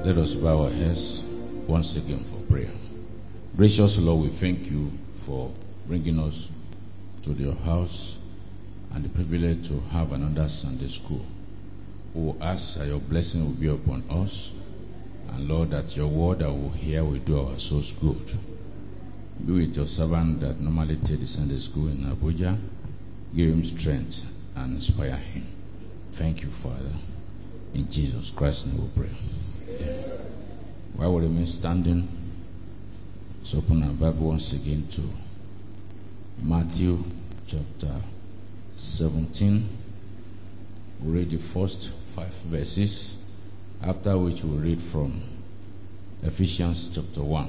Let us bow our heads once again for prayer. Gracious Lord, we thank you for bringing us to your house and the privilege to have another Sunday school. We ask that your blessing will be upon us, and Lord, that your word that we hear will do our souls good. Be with your servant that normally takes the Sunday school in Abuja. Give him strength and inspire him. Thank you, Father. In Jesus Christ's name we pray. Amen. While we remain standing, let's open our Bible once again to Matthew chapter 17. We read the first 5 verses, after which we'll read from Ephesians chapter 1.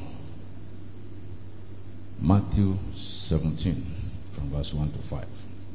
Matthew 17, from verse 1 to 5.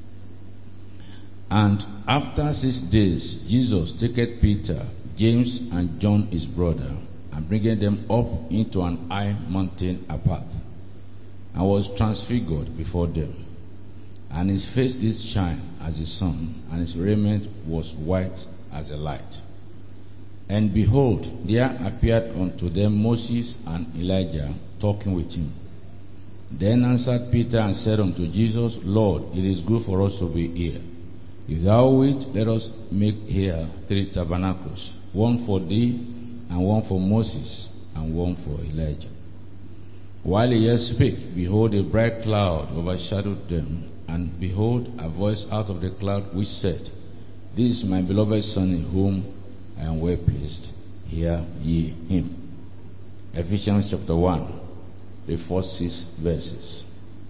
And after 6 days, Jesus taketh Peter, James, and John his brother, and bringing them up into an high mountain apart, and was transfigured before them. And his face did shine as the sun, and his raiment was white as a light. And behold, there appeared unto them Moses and Elijah talking with him. Then answered Peter and said unto Jesus, Lord, it is good for us to be here. If thou wilt, let us make here 3 tabernacles, one for thee, and one for Moses, and one for Elijah. While he yet spake, behold, a bright cloud overshadowed them, and behold, a voice out of the cloud which said, This is my beloved Son, in whom I am well pleased. Hear ye him. Ephesians chapter 1, the first 6 verses.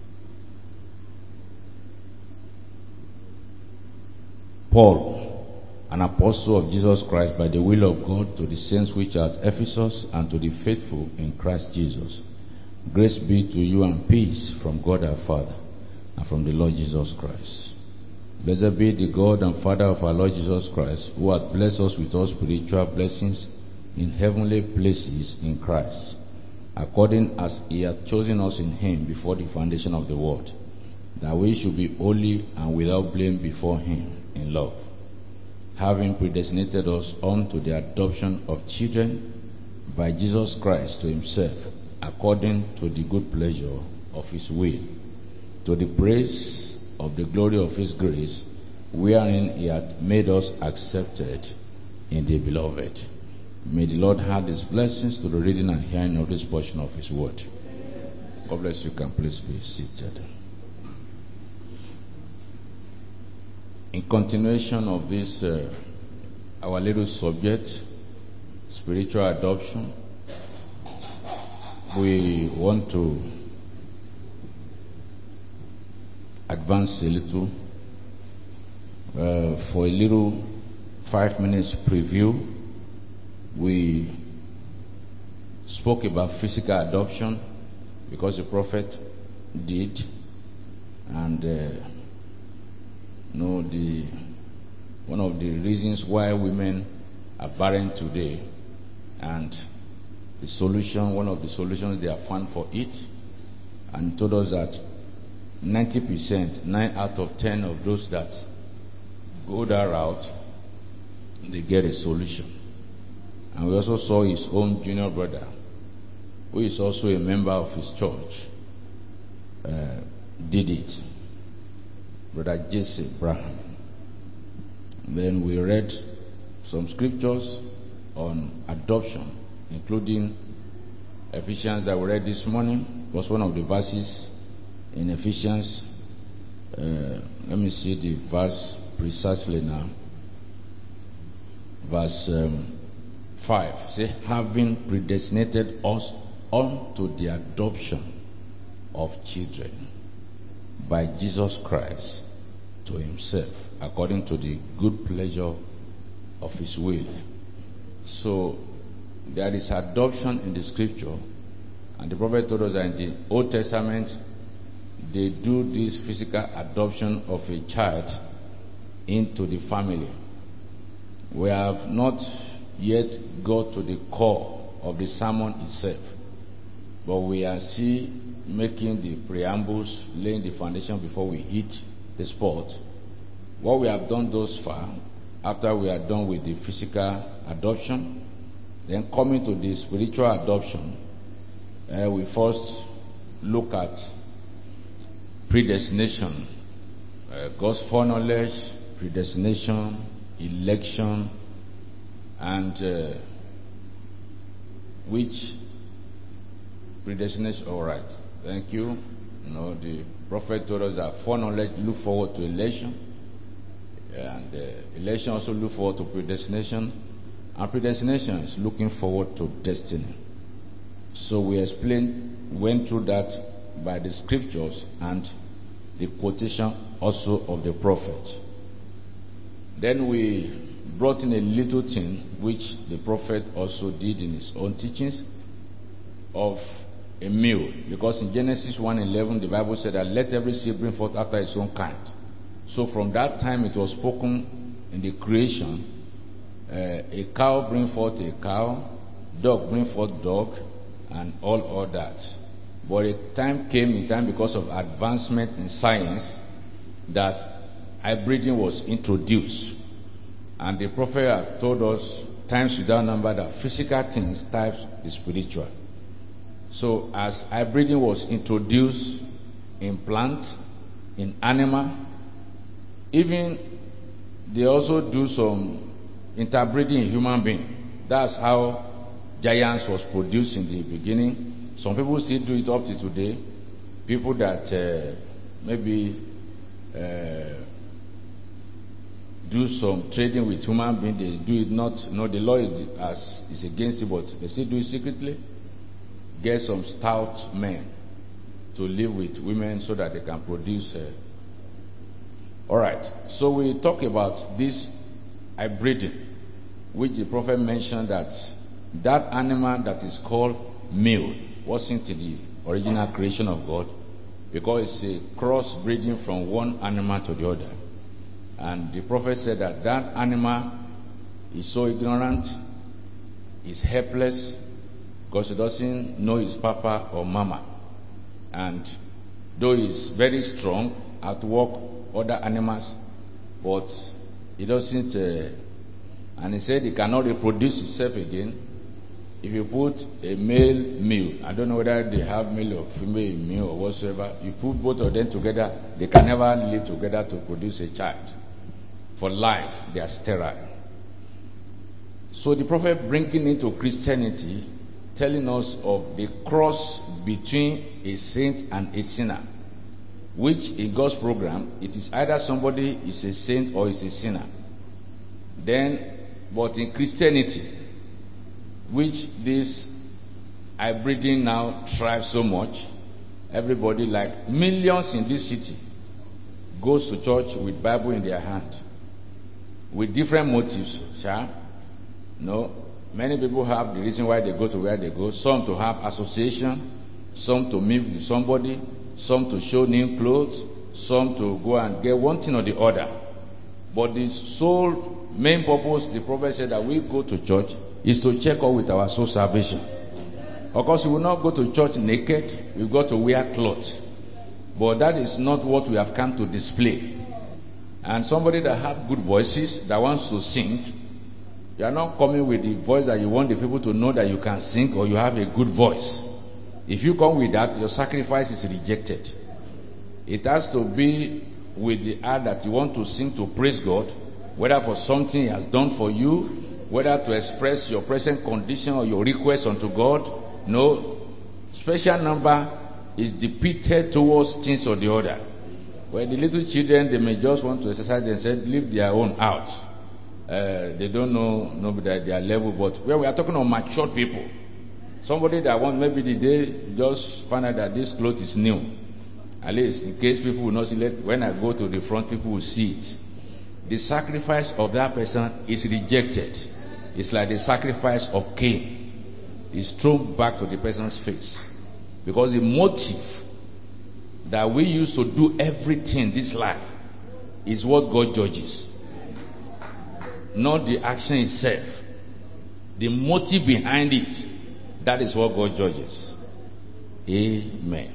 Paul, an apostle of Jesus Christ by the will of God, to the saints which are at Ephesus, and to the faithful in Christ Jesus. Grace be to you and peace from God our Father and from the Lord Jesus Christ. Blessed be the God and Father of our Lord Jesus Christ, who hath blessed us with all spiritual blessings in heavenly places in Christ, according as he hath chosen us in him before the foundation of the world, that we should be holy and without blame before him in love, having predestinated us unto the adoption of children by Jesus Christ to himself, according to the good pleasure of his will, to the praise of the glory of his grace, wherein he hath made us accepted in the beloved. May the Lord add his blessings to the reading and hearing of this portion of his word. God bless you. Can please be seated. In continuation of this, our little subject, spiritual adoption, we want to advance a little for a little 5 minutes preview. We spoke about physical adoption because the prophet did, and one of the reasons why women are barren today, and the solution, one of the solutions they have found for it, and told us that 90%, 9 out of 10 of those that go that route, they get a solution. And we also saw his own junior brother, who is also a member of his church, did it. Brother Jesse Braham. Then we read some scriptures on adoption, including Ephesians that we read this morning. Was one of the verses in Ephesians. Let me see the verse precisely now. Verse 5. Say, having predestinated us unto the adoption of children by Jesus Christ to himself, according to the good pleasure of his will. So there is adoption in the scripture, and the prophet told us that in the Old Testament they do this physical adoption of a child into the family. We have not yet got to the core of the sermon itself, but we are still making the preambles, laying the foundation before we hit the spot. What we have done thus far, after we are done with the physical adoption, Then coming to the spiritual adoption, we first look at predestination, God's foreknowledge, predestination, election, and which predestination. All right, thank you. The prophet told us that foreknowledge look forward to election, and election also look forward to predestination, and predestination is looking forward to destiny. So we went through that by the scriptures and the quotation also of the prophet. Then we brought in a little thing which the prophet also did in his own teachings of a meal, because in Genesis 1:11 the Bible said that let every seed bring forth after its own kind. So from that time it was spoken in the creation, a cow bring forth a cow, dog bring forth dog, and all that. But a time came in time, because of advancement in science, that hybriding was introduced. And the prophet have told us times without number that physical things types the spiritual. So as hybriding was introduced in plant, in animal, even they also do some interbreeding in human being. That's how giants was produced in the beginning. Some people still do it up to today. People that maybe do some trading with human beings, they do it not. The law is against it, but they still do it secretly. Get some stout men to live with women so that they can produce. All right. So we talk about this hybriding, which the prophet mentioned that animal that is called male wasn't the original creation of God, because it's a cross breeding from one animal to the other. And the prophet said that animal is so ignorant, is helpless, because he doesn't know his papa or mama. And though he's very strong, outwork other animals, but he doesn't, and he said he cannot reproduce himself again. If you put a male, I don't know whether they have male or female male or whatsoever, you put both of them together, they can never live together to produce a child. For life, they are sterile. So the prophet bringing into Christianity, telling us of the cross between a saint and a sinner, which in God's program, it is either somebody is a saint or is a sinner. But in Christianity, which this hybriding now thrives so much, everybody, like millions in this city, goes to church with Bible in their hand, with different motives. Many people have the reason why they go to where they go. Some to have association, some to meet with somebody, some to show new clothes, some to go and get one thing or the other. But the sole main purpose, the prophet said, that we go to church is to check up with our soul salvation. Of course, we will not go to church naked. We've got to wear clothes. But that is not what we have come to display. And somebody that have good voices, that wants to sing, you are not coming with the voice that you want the people to know that you can sing or you have a good voice. If you come with that, your sacrifice is rejected. It has to be with the heart that you want to sing to praise God, whether for something He has done for you, whether to express your present condition or your request unto God. No special number is depicted towards things or the other. Where the little children, they may just want to exercise themselves, leave their own out. They don't know their level. But where we are talking of mature people, somebody that wants, maybe the day just find out that this cloth is new, at least in case people will not see it, when I go to the front, people will see it. The sacrifice of that person is rejected. It's like the sacrifice of Cain. It's thrown back to the person's face. Because the motive that we use to do everything this life is what God judges. Not the action itself. The motive behind it, that is what God judges. Amen.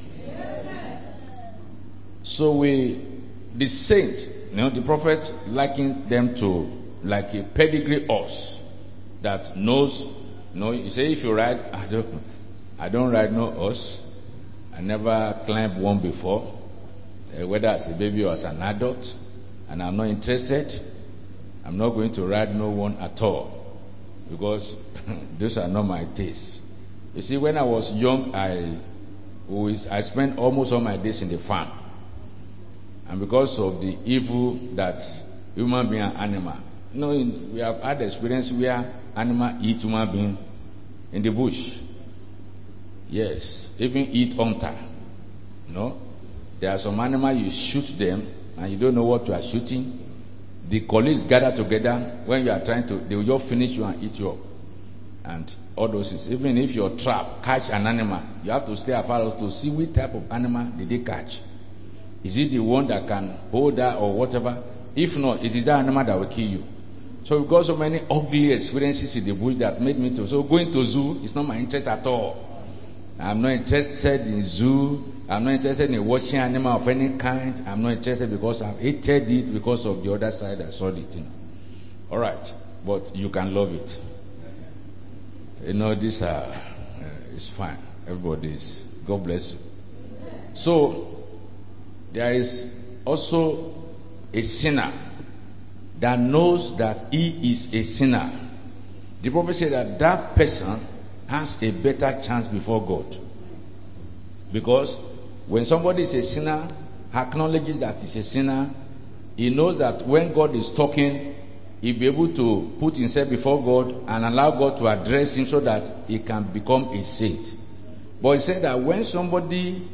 So the saint, the prophet likened them to like a pedigree horse that knows No, you say if you ride, I don't ride no horse. I never climbed one before, whether as a baby or as an adult, and I'm not interested. I'm not going to ride no one at all, because those are not my tastes. You see, when I was young, I spent almost all my days in the farm, and because of the evil that human being and animal, we have had experience where animal eat human being in the bush. Yes, even eat hunter. There are some animal you shoot them and you don't know what you are shooting. The colleagues gather together when you are trying to, they will just finish you and eat you up. And all those things. Even if your trap catch an animal, you have to stay afar to see which type of animal did they catch. Is it the one that can hold that or whatever? If not, it is that animal that will kill you. So we've got so many ugly experiences in the bush that made me to. So going to zoo is not my interest at all. I'm not interested in zoo. I'm not interested in watching animal of any kind. I'm not interested because I've hated it because of the other side I saw it. All right, but you can love it. These are it's fine. Everybody's. God bless you. So there is also a sinner that knows that he is a sinner. The prophet said that person has a better chance before God. Because when somebody is a sinner, acknowledges that he's a sinner, he knows that when God is talking, he'll be able to put himself before God and allow God to address him so that he can become a saint. But he said that when somebody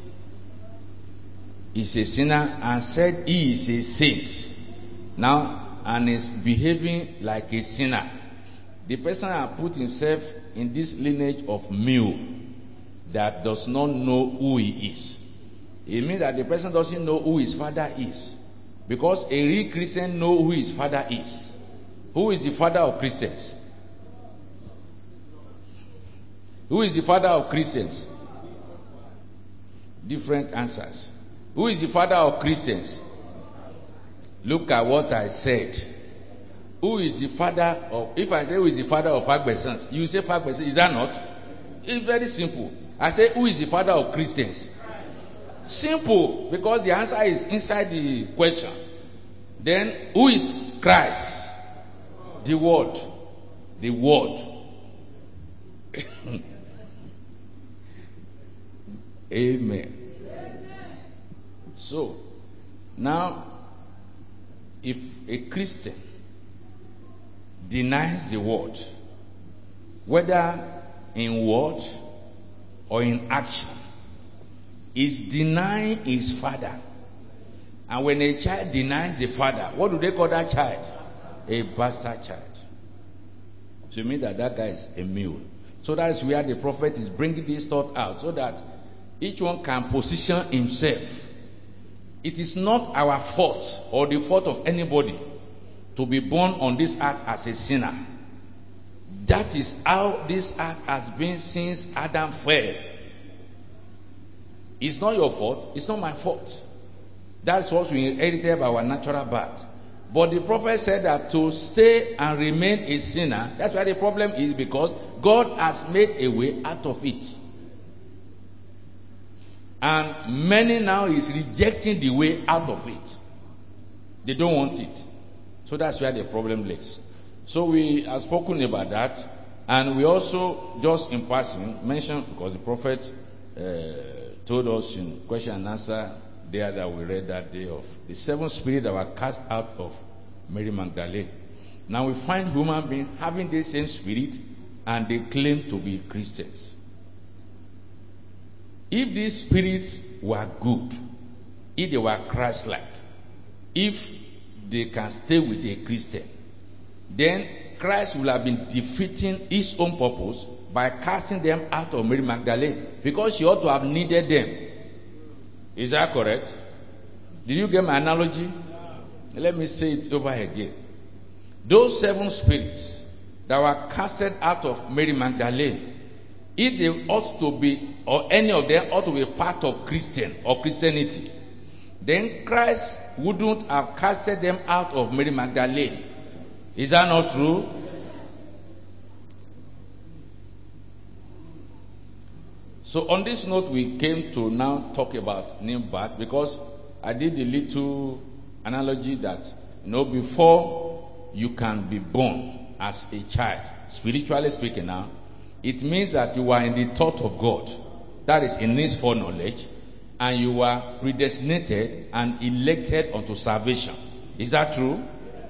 is a sinner and said he is a saint now and is behaving like a sinner, the person has put himself in this lineage of mule that does not know who he is. It means that the person doesn't know who his father is, because a real Christian knows who his father is. Who is the father of Christians? Who is the father of Christians? Different answers. Who is the father of Christians? Look at what I said. Who is the father of, if I say who is the father of Fagbesans, you say Fagbesans, is that not? It's very simple. I say who is the father of Christians? Simple, because the answer is inside the question. Then who is Christ? The Word. The Word. Amen. So, now, if a Christian denies the Word, whether in word or in action, is denying his father. And when a child denies the father, what do they call that child? A bastard child. So it means that guy is a mule. So that is where the prophet is bringing this thought out, so that each one can position himself. It is not our fault or the fault of anybody to be born on this earth as a sinner. That is how this earth has been since Adam fell. It's not your fault. It's not my fault. That's what we inherited by our natural birth. But the prophet said that to stay and remain a sinner, that's why the problem is, because God has made a way out of it. And many now is rejecting the way out of it. They don't want it. So that's where the problem lies. So we have spoken about that. And we also, just in passing, mentioned, because the prophet told us in question and answer there that we read that day, of the 7 spirits that were cast out of Mary Magdalene. Now we find human beings having the same spirit and they claim to be Christians. If these spirits were good, if they were Christ-like, if they can stay with a Christian, then Christ will have been defeating his own purpose by casting them out of Mary Magdalene, because she ought to have needed them. Is that correct? Did you get my analogy? Let me say it over again. Those 7 spirits that were casted out of Mary Magdalene, if they ought to be, or any of them ought to be part of Christian or Christianity, then Christ wouldn't have casted them out of Mary Magdalene. Is that not true? So on this note, we came to now talk about new birth, because I did a little analogy that, before you can be born as a child, spiritually speaking now, it means that you are in the thought of God. That is in His foreknowledge, and you are predestinated and elected unto salvation. Is that true?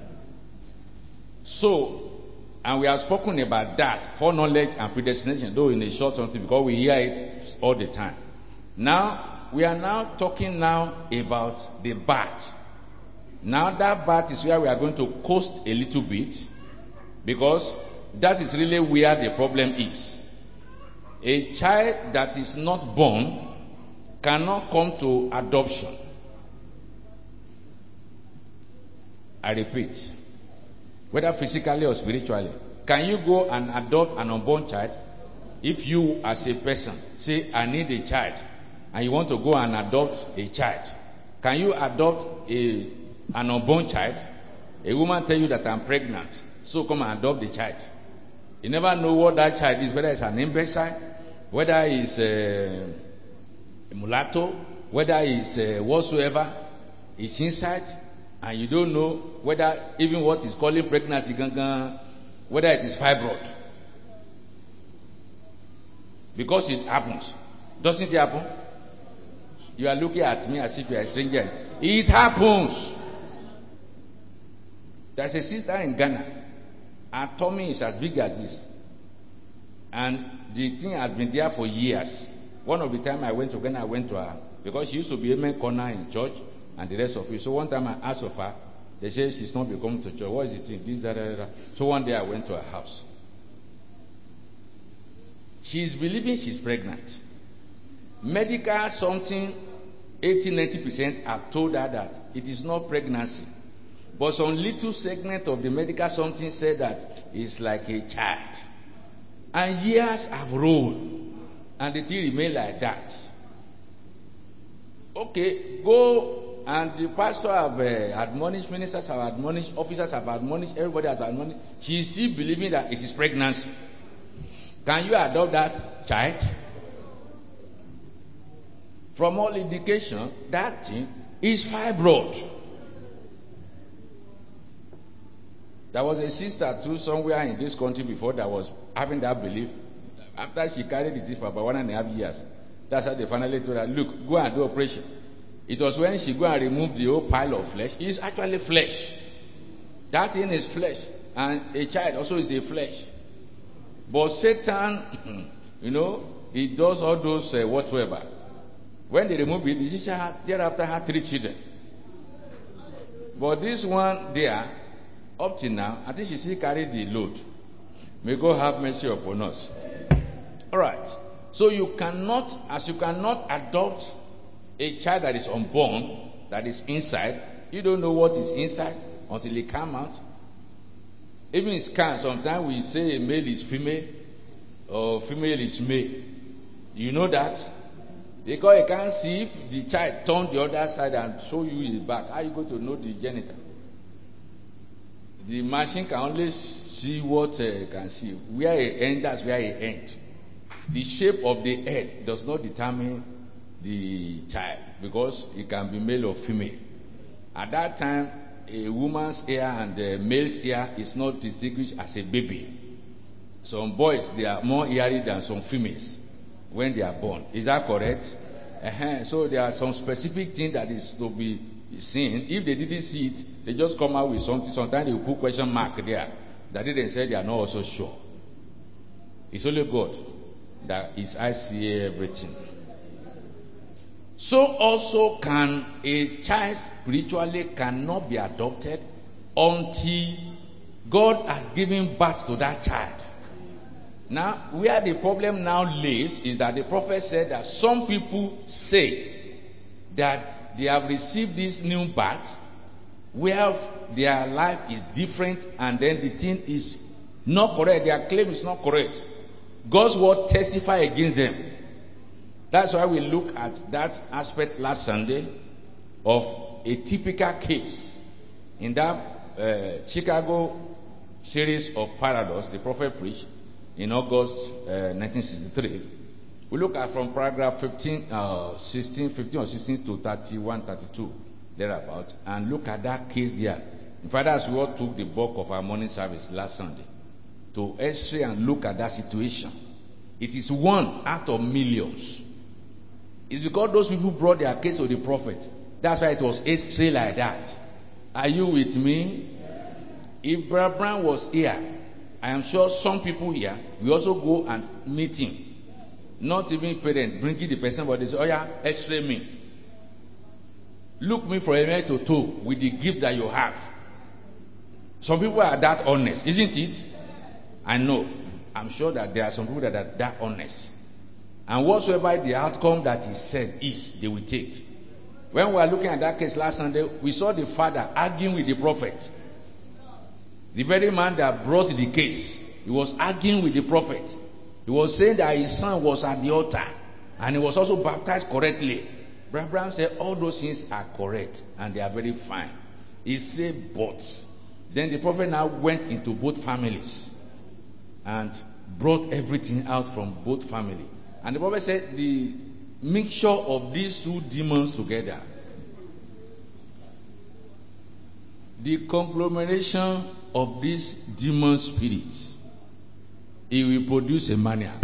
So, and we have spoken about that, foreknowledge and predestination, though in a short something, because we hear it all the time. Now, we are now talking now about the birth. Now that birth is where we are going to coast a little bit, because that is really where the problem is. A child that is not born cannot come to adoption. I repeat, whether physically or spiritually. Can you go and adopt an unborn child? If you as a person say, I need a child, and you want to go and adopt a child, can you adopt an unborn child? A woman tell you that I'm pregnant, so come and adopt the child. You never know what that child is, whether it's an imbecile, whether it's a mulatto, whether it's whatsoever is inside, and you don't know whether even what is calling pregnancy, whether it is fibroid. Because it happens. Doesn't it happen? You are looking at me as if you are a stranger. It happens. There's a sister in Ghana. Her tummy is as big as this. And the thing has been there for years. One of the time I went to Ghana, I went to her, because she used to be amen corner in church and the rest of it. So one time I asked of her, they said she's not been coming to church. What is the thing? This, that. So one day I went to her house. She's believing she's pregnant. Medical something, 80-90% have told her that it is not pregnancy. But some little segment of the medical something said that it's like a child. And years have rolled, and the thing remain like that. Okay, go, and the pastor have admonished, ministers have admonished, officers have admonished, everybody has admonished. She is still believing that it is pregnancy. Can you adopt that child? From all indication, that thing is fibroid. There was a sister too somewhere in this country before that was having that belief. After she carried it for about 1.5 years, that's how they finally told her, look, go and do operation. It was when she go and remove the whole pile of flesh. It's actually flesh. That thing is flesh. And a child also is a flesh. But Satan, he does all those whatever. When they remove it, the teacher thereafter had 3 children. But this one there, up till now, I think she still carried the load. May God have mercy upon us. Alright. So you cannot adopt a child that is unborn, that is inside. You don't know what is inside until it comes out. Even in scan, sometimes we say a male is female or female is male. You know that? Because you can't see if the child turned the other side and show you his back. How are you going to know the genital? The machine can only see what it can see. Where it ends, that's where it ends. The shape of the head does not determine the child, because it can be male or female. At that time, a woman's hair and a male's hair is not distinguished as a baby. Some boys, they are more hairy than some females when they are born. Is that correct? So there are some specific things that is to be seen. If they didn't see it, they just come out with something. Sometimes they will put question mark there. That they say they are not also sure. It's only God that his eyes see everything. So also can a child spiritually cannot be adopted until God has given birth to that child. Now, where the problem now lays is that the prophet said that some people say that they have received this new birth where their life is different, and then the thing is not correct. Their claim is not correct. God's word testify against them. That's why we look at that aspect last Sunday of a typical case in that Chicago series of paradox the prophet preached in August 1963. We look at from paragraph 15 or 16 to 31, 32, thereabout, and look at that case there. In fact, that's what took the bulk of our morning service last Sunday, to X-ray and look at that situation. It is one out of millions. It's because those people brought their case to the prophet. That's why it was X-ray like that. Are you with me? If Brother Brown was here, I am sure some people here will also go and meet him. Not even parents bringing the person, but they say, oh yeah, X-ray me. Look me from head to toe with the gift that you have. Some people are that honest, isn't it? I know. I'm sure that there are some people that are that honest. And whatsoever the outcome that is said is, they will take. When we were looking at that case last Sunday, we saw the father arguing with the prophet. The very man that brought the case, he was arguing with the prophet. He was saying that his son was at the altar and he was also baptized correctly. Brother Brown said all those things are correct and they are very fine. He said, but then the prophet now went into both families and brought everything out from both families. And the prophet said the mixture of these two demons together, the conglomeration of these demon spirits, it will produce a maniac.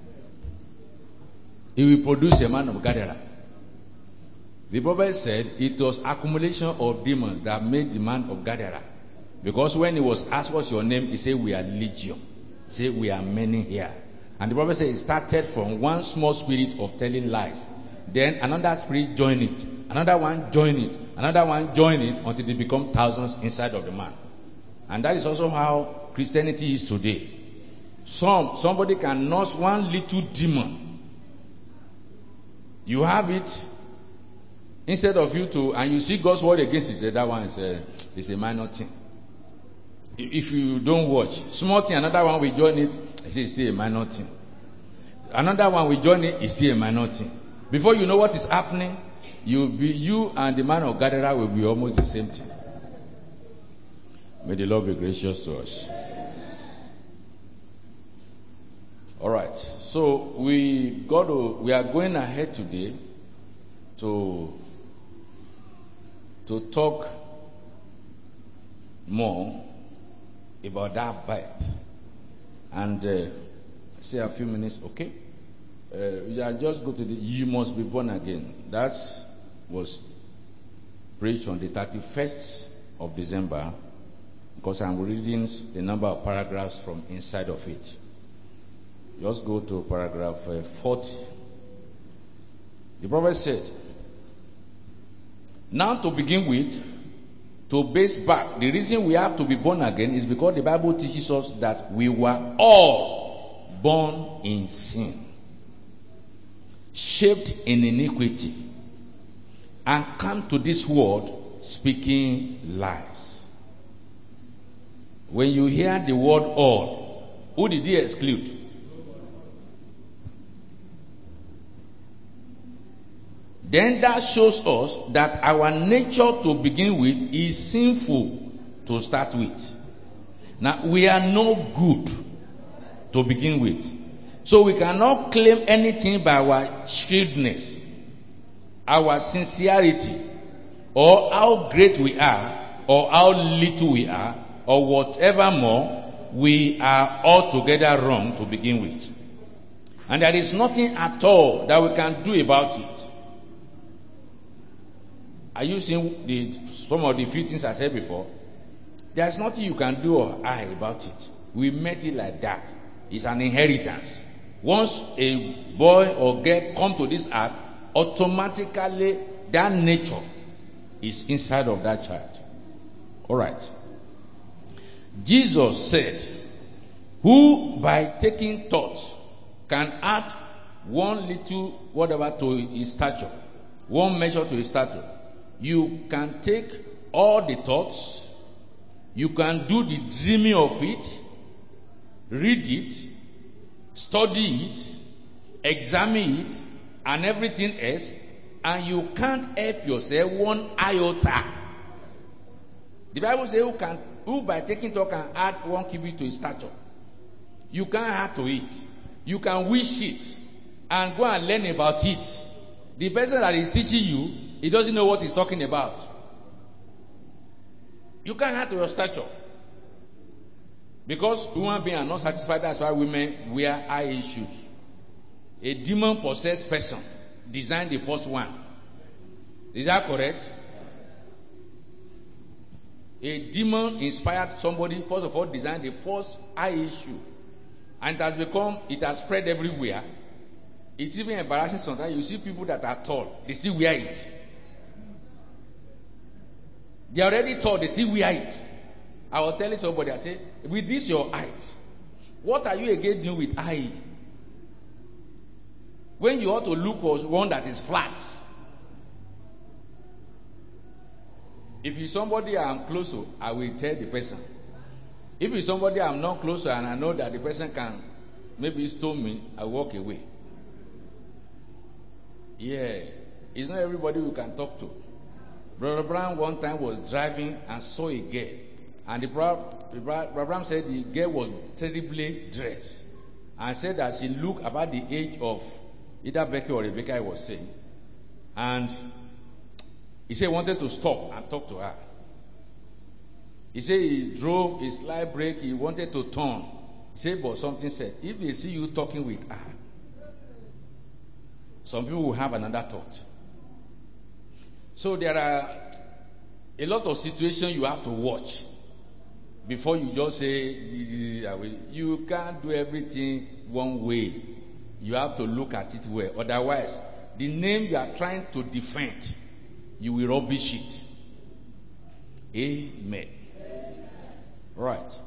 It will produce a man of Gadara. The prophet said it was accumulation of demons that made the man of Gadara. Because when he was asked what's your name, he said we are legion. He said we are many here. And the prophet said it started from one small spirit of telling lies. Then another spirit joined it. Another one joined it. Another one joined it until they become thousands inside of the man. And that is also how Christianity is today. Somebody can nurse one little demon. You have it. Instead of you to, and you see God's word against it, say that one is a minor thing. If you don't watch, small thing, another one will join it, it's still a minor thing. Another one will join it, it's still a minor thing. Before you know what is happening, you and the man of Gadara will be almost the same thing. May the Lord be gracious to us. All right, so we are going ahead today to talk more about that birth. And say a few minutes, okay? Just go to you must be born again. That was preached on the 31st of December, because I'm reading a number of paragraphs from inside of it. Just go to paragraph 40. The prophet said, now to begin with, to base back, the reason we have to be born again is because the Bible teaches us that we were all born in sin, shaped in iniquity, and come to this world speaking lies. When you hear the word all, who did he exclude? Then that shows us that our nature to begin with is sinful to start with. Now, we are no good to begin with. So we cannot claim anything by our shrewdness, our sincerity, or how great we are, or how little we are, or whatever more. We are altogether wrong to begin with. And there is nothing at all that we can do about it. Are you seeing some of the few things I said before? There's nothing you can do or I about it. We made it like that. It's an inheritance. Once a boy or girl come to this earth, automatically that nature is inside of that child. All right. Jesus said, who by taking thoughts can add one little whatever to his stature, one measure to his stature. You can take all the thoughts, you can do the dreaming of it, read it, study it, examine it, and everything else, and you can't help yourself one iota. The Bible says who by taking thought can add one cubit to his stature. You can't add to it. You can wish it. and go and learn about it, the person that is teaching you, he doesn't know what he's talking about. You can't add to your stature. Because human beings are not satisfied, that's why women wear high shoes. A demon-possessed person designed the first one. Is that correct? A demon inspired somebody, first of all, designed the first high shoe. And it has spread everywhere. It's even embarrassing sometimes. You see people that are tall, they still wear it. They are already tall, they still wear it. I was telling somebody, I said, with this your height, what are you again doing with high? When you ought to look for one that is flat. If it's somebody I'm close to, I will tell the person. If it's somebody I'm not close to and I know that the person can maybe stone me, I walk away. Yeah, it's not everybody you can talk to. Brother Brown one time was driving and saw a girl. And the Brother Brown said the girl was terribly dressed. And said that she looked about the age of either Becky or Rebecca, I was saying. And he said he wanted to stop and talk to her. He said he drove a slight brake, he wanted to turn. He said, but something said, if they see you talking with her, some people will have another thought. So there are a lot of situations you have to watch before you just say, you can't do everything one way. You have to look at it well. Otherwise, the name you are trying to defend, you will rubbish it. Amen. Right.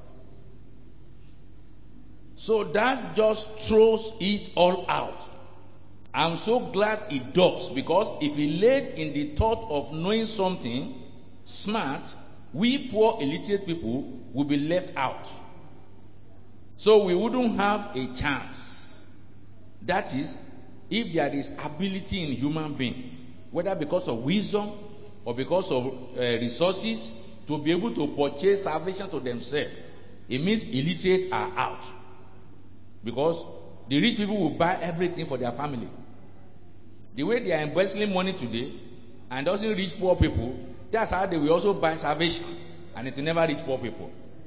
So that just throws it all out. I'm so glad it does, because if he laid in the thought of knowing something smart, we poor illiterate people will be left out. So we wouldn't have a chance. That is, if there is ability in human being, whether because of wisdom or because of resources, to be able to purchase salvation to themselves, it means illiterate are out. Because the rich people will buy everything for their family. The way they are embezzling money today and doesn't reach poor people, that's how they will also buy salvation, and it will never reach poor people.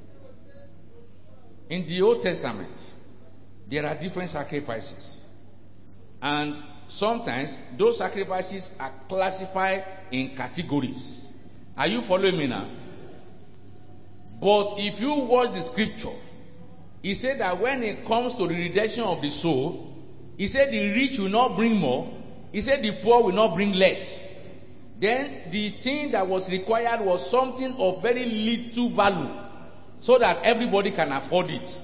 In the Old Testament, there are different sacrifices. And sometimes those sacrifices are classified in categories. Are you following me now? But if you watch the scripture, he said that when it comes to the redemption of the soul, he said the rich will not bring more. He said the poor will not bring less. Then the thing that was required was something of very little value, so that everybody can afford it.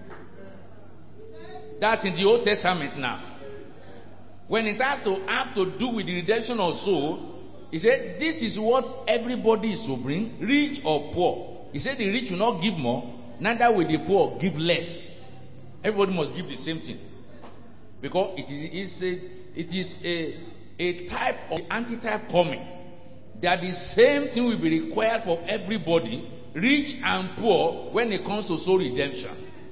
That's in the Old Testament now. When it has to have to do with the redemption of soul, he said this is what everybody is to bring, rich or poor. He said the rich will not give more, neither will the poor give less. Everybody must give the same thing. Because it is a type of antitype coming, that the same thing will be required for everybody, rich and poor, when it comes to soul redemption.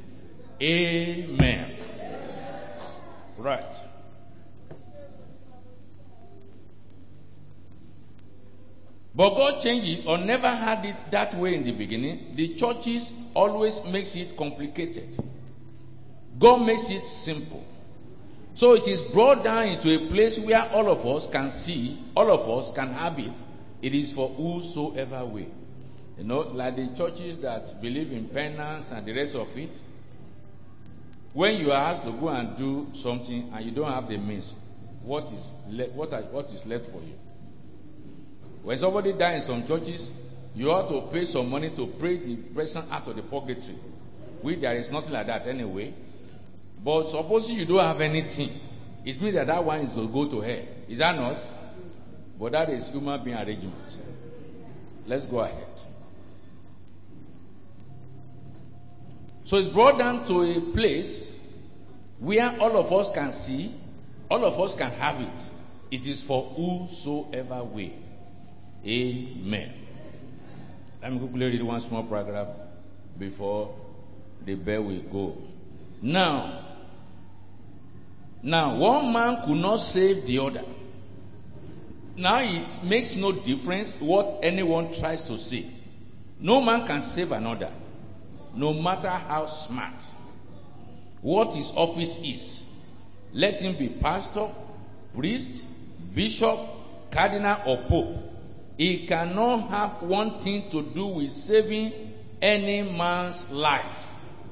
Amen. Right. But God changed it, or never had it that way in the beginning. The churches always makes it complicated. God makes it simple. So it is brought down into a place where all of us can see, all of us can have it. It is for whosoever will. You know, like the churches that believe in penance and the rest of it. When you are asked to go and do something and you don't have the means, what is left for you? When somebody dies in some churches, you have to pay some money to pray the person out of the purgatory. There is nothing like that anyway. But supposing you don't have anything, it means that one is to go to hell. Is that not? But that is human being arrangement. Let's go ahead. So it's brought down to a place where all of us can see, all of us can have it. It is for whosoever will. Amen. Let me quickly read one small paragraph before the bell will go. Now, Now, one man could not save the other. Now, it makes no difference what anyone tries to say. No man can save another, no matter how smart. What his office is, let him be pastor, priest, bishop, cardinal, or pope. He cannot have one thing to do with saving any man's life,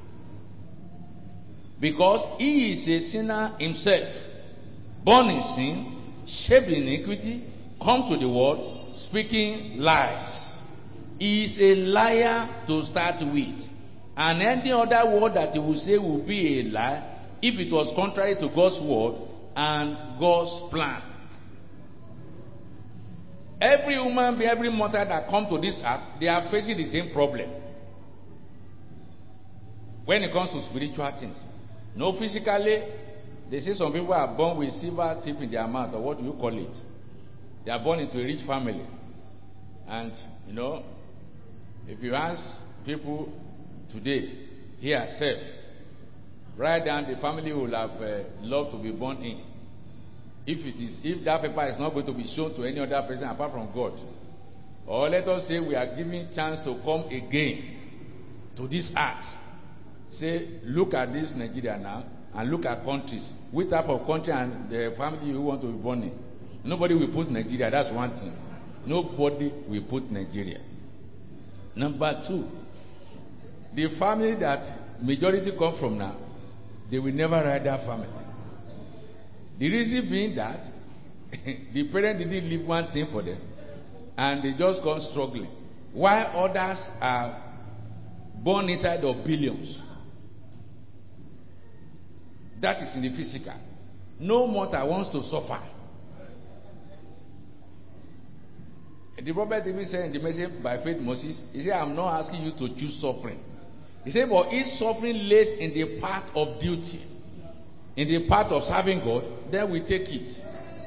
because he is a sinner himself, born in sin, shaped in iniquity, come to the world speaking lies. He is a liar to start with, and any other word that he will say will be a lie if it was contrary to God's word and God's plan. Every human being, every mortal that come to this earth, they are facing the same problem when it comes to spiritual things. No, physically, they say some people are born with silver teeth in their mouth, or what do you call it? They are born into a rich family. And, if you ask people today, here, self, write down the family who will have loved to be born in. If that paper is not going to be shown to any other person apart from God, or let us say we are giving chance to come again to this earth. Say, look at this Nigeria now, and look at countries. Which type of country and the family you want to be born in? Nobody will put Nigeria. That's one thing. Nobody will put Nigeria. Number two, the family that majority come from now, they will never write that family. The reason being that the parents didn't leave one thing for them, and they just gone struggling, while others are born inside of billions. That is in the physical. No mortal wants to suffer. The prophet even said in the message by faith Moses, he said, I'm not asking you to choose suffering. He said, but if suffering lays in the path of duty, in the path of serving God, then we take it.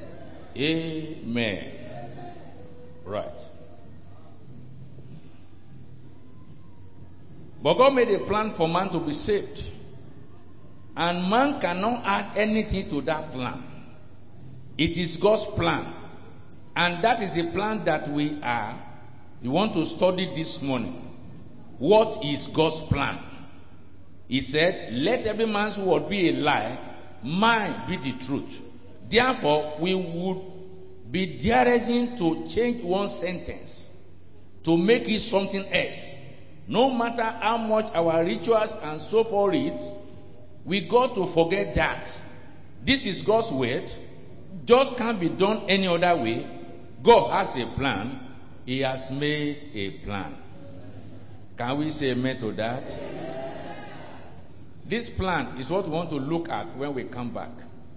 Amen. Right. But God made a plan for man to be saved. And man cannot add anything to that plan. It is God's plan. And that is the plan that we want to study this morning. What is God's plan? He said, let every man's word be a lie, mine be the truth. Therefore, we would be daring to change one sentence to make it something else. No matter how much our rituals and so forth reads, we got to forget that. This is God's word. Just can't be done any other way. God has a plan. He has made a plan. Can we say amen to that? This plan is what we want to look at when we come back.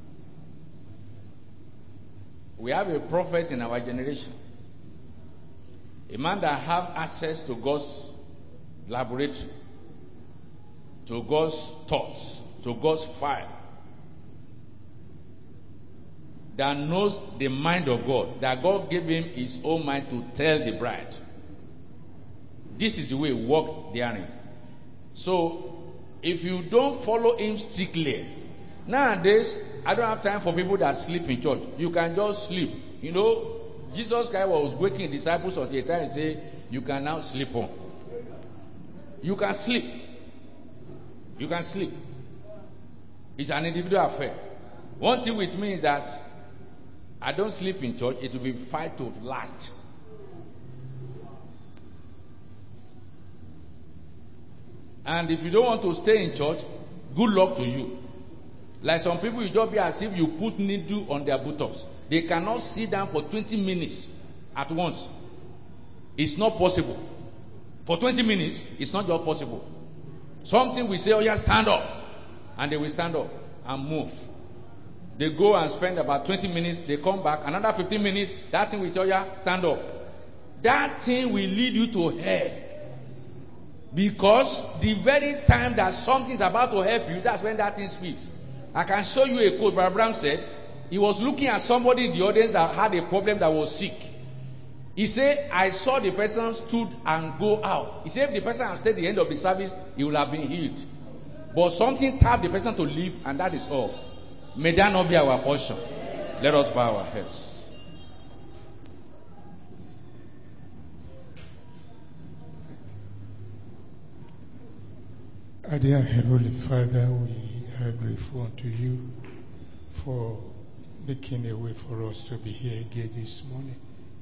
We have a prophet in our generation. A man that have access to God's laboratory, to God's thoughts, to God's fire, that knows the mind of God, that God gave him his own mind to tell the bride. This is the way we walk therein. So, if you don't follow him strictly, nowadays, I don't have time for people that sleep in church. You can just sleep. Jesus Christ was waking disciples at the time and say, you can now sleep on. You can sleep. You can sleep. It's an individual affair. One thing with me is that I don't sleep in church. It will be fight to last. And if you don't want to stay in church, good luck to you. Like some people, you just be as if you put needle on their buttocks. They cannot sit down for 20 minutes at once. It's not possible. For 20 minutes, it's not just possible. Something we say, oh yeah, stand up. And they will stand up and move. They go and spend about 20 minutes. They come back. Another 15 minutes. That thing will tell you, stand up. That thing will lead you to hell. Because the very time that something is about to help you, that's when that thing speaks. I can show you a quote. Brother Abraham said, he was looking at somebody in the audience that had a problem, that was sick. He said, I saw the person stood and go out. He said, if the person had stayed at the end of the service, he would have been healed. But something tapped the person to leave, and that is all. May that not be our portion. Let us bow our heads. Our dear Heavenly Father, we are grateful unto you for making a way for us to be here again this morning,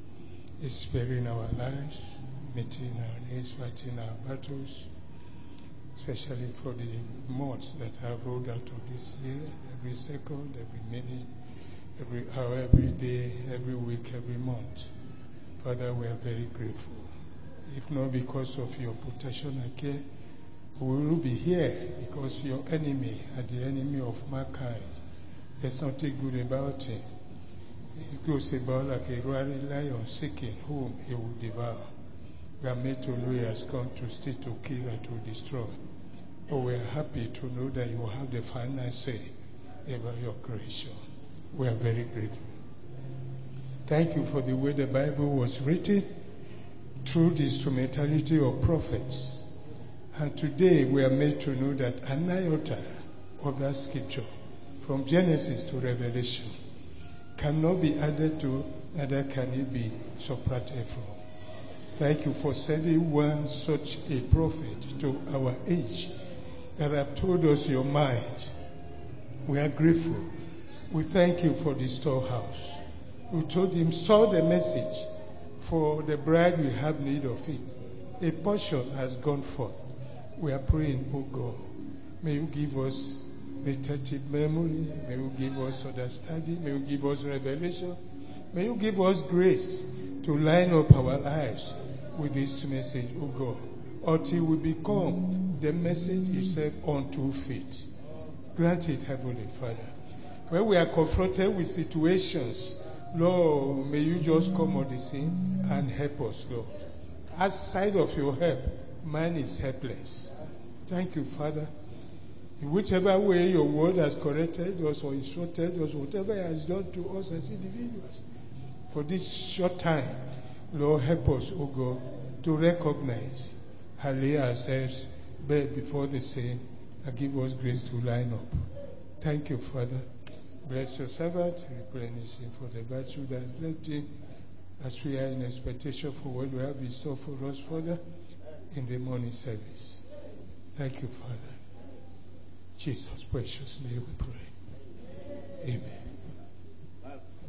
sparing our lives, meeting our needs, fighting our battles, especially for the months that have rolled out of this year, every second, every minute, every hour, every day, every week, every month. Father, we are very grateful. If not because of your protection and care, we will be here because your enemy are the enemy of mankind. There's nothing good about him. He goes about like a roaring lion seeking whom he will devour. We are made to know he has come to steal, to kill, and to destroy. But we are happy to know that you have the final say about your creation. We are very grateful. Thank you for the way the Bible was written through the instrumentality of prophets. And today we are made to know that an iota of that scripture, from Genesis to Revelation, cannot be added to, neither can it be subtracted from. Thank you for sending one such a prophet to our age that have told us your mind. We are grateful. We thank you for the storehouse. We told him, store the message. For the bride, we have need of it. A portion has gone forth. We are praying, oh God, may you give us retentive memory, may you give us understanding, may you give us revelation, may you give us grace to line up our lives with this message, oh God, until we become the message itself unto faith. Grant it, Heavenly Father. When we are confronted with situations, Lord, may you just come on the scene and help us, Lord. Outside of your help, man is helpless. Thank you, Father. In whichever way your word has corrected us or instructed us, whatever it has done to us as individuals, for this short time, Lord, help us, O God, to recognize and lay ourselves bare before the same and give us grace to line up. Thank you, Father. Bless your servant, replenish him for the virtue that has left him, as we are in expectation for what you have in store for us, Father, in the morning service. Thank you, Father. In Jesus' precious name we pray. Amen.